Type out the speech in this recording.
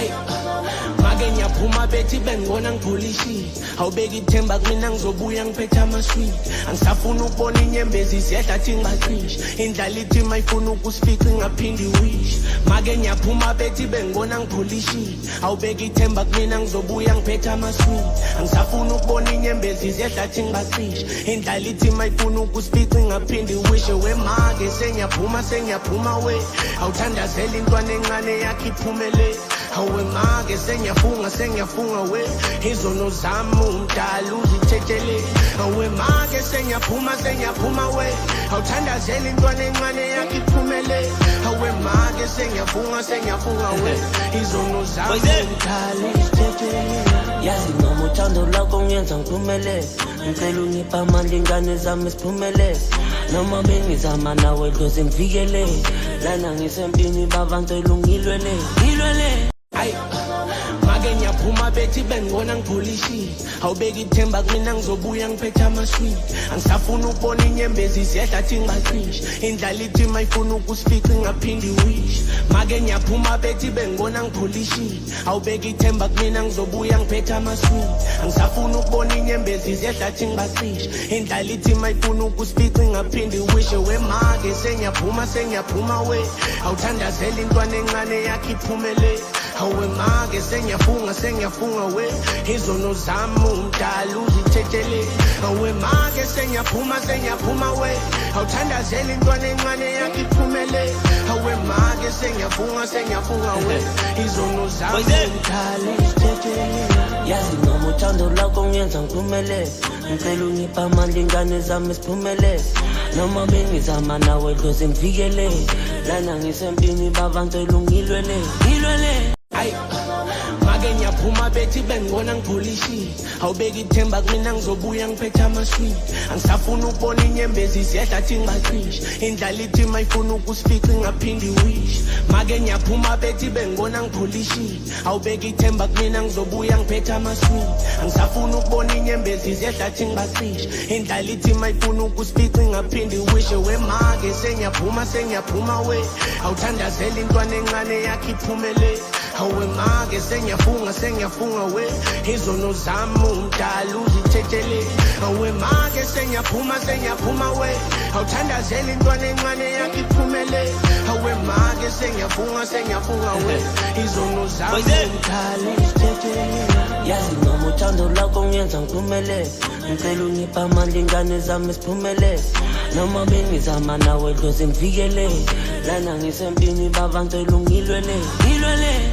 Ay make ngiyaphuma bethi bengibona ngipolishi awubeka ithemba kumina ngizobuya ngiphethe amaswidi angisafuna ukubona inyembezi ziyehla thi ngibacishe indlala ithi mayifuna ukusifica ingaphindi wish make ngiyaphuma bethi bengibona ngipolishi awubeka ithemba kumina ngizobuya ngiphethe amaswidi angisafuna ukubona inyembezi ziyehla thi ngibacishe indlala ithi mayifuna ukusifica ingaphindi wish wemake sengiyaphuma we awuthandazela intwana encane yakhe iphumele hawe make sengiyafunga we izono zami umdala uzithethele hawe make sengiyaphuma we awuthandazela intwana encane yakhe iphumele hawe make sengiyafunga we izono zami umdala uzithethele yazi noma uthando lakho ngiyenza ngiphumelele ngicela ungipha amandla ingane zami siphumelele noma bengizama nawe dloze ngivikele lana ngisempini babantu elungilwele ay make ngiyaphuma bethi bengibona ngipolishi awubeka ithemba kumina ngizobuya ngiphethe amaswidi angisafuna ukubona inyembezi ziyehla thi ngibacishe indlala ithi mayifuna ukusifica ingaphindi wish make ngiyaphuma bethi bengibona ngipolishi awubeka ithemba kumina ngizobuya ngiphethe amaswidi angisafuna ukubona inyembezi ziyehla thi ngibacishe indlala ithi mayifuna ukusifica ingaphindi wish wemake sengiyaphuma we awuthandazela intwana encane yakhe iphumele hawe make sengiyafunga we izono zami umdala uzithethele hawe make sengiyaphuma we awuthandazela intwana encane yakhe iphumele hawe make sengiyafunga we izono zami umdala uzithethele yazi noma uthando lakho ngiyenza ngiphumelele ngicela ungipha amandla ingane zami siphumelele noma bengizama nawe dloze ngivikele lana ngisempini babantu elungilwele ay make ngiyaphuma bethi bengibona ngipolishi awubeka ithemba kumina ngizobuya ngiphethe amaswidi angisafuna ukubona inyembezi ziyehla thi ngibacishe indlala ithi mayifuna ukusifica ingaphindi wish make ngiyaphuma bethi bengibona ngipolishi awubeka ithemba kumina ngizobuya ngiphethe amaswidi angisafuna ukubona inyembezi ziyehla thi ngibacishe indlala ithi mayifuna ukusifica ingaphindi wish wemake sengiyaphuma we awuthandazela intwana encane yakhe iphumele hawe make sengiyafunga we izono zami umdala uzithethele hawe make sengiyaphuma we awuthandazela intwana encane yakhe iphumele hawe make sengiyafunga we izono zami umdala uzithethele yazi noma uthando lakho ngiyenza ngiphumelele ngicela ungipha amandla ingane zami siphumelele noma bengizama nawe dloze ngivikele lana ngisempini babantu elungilwele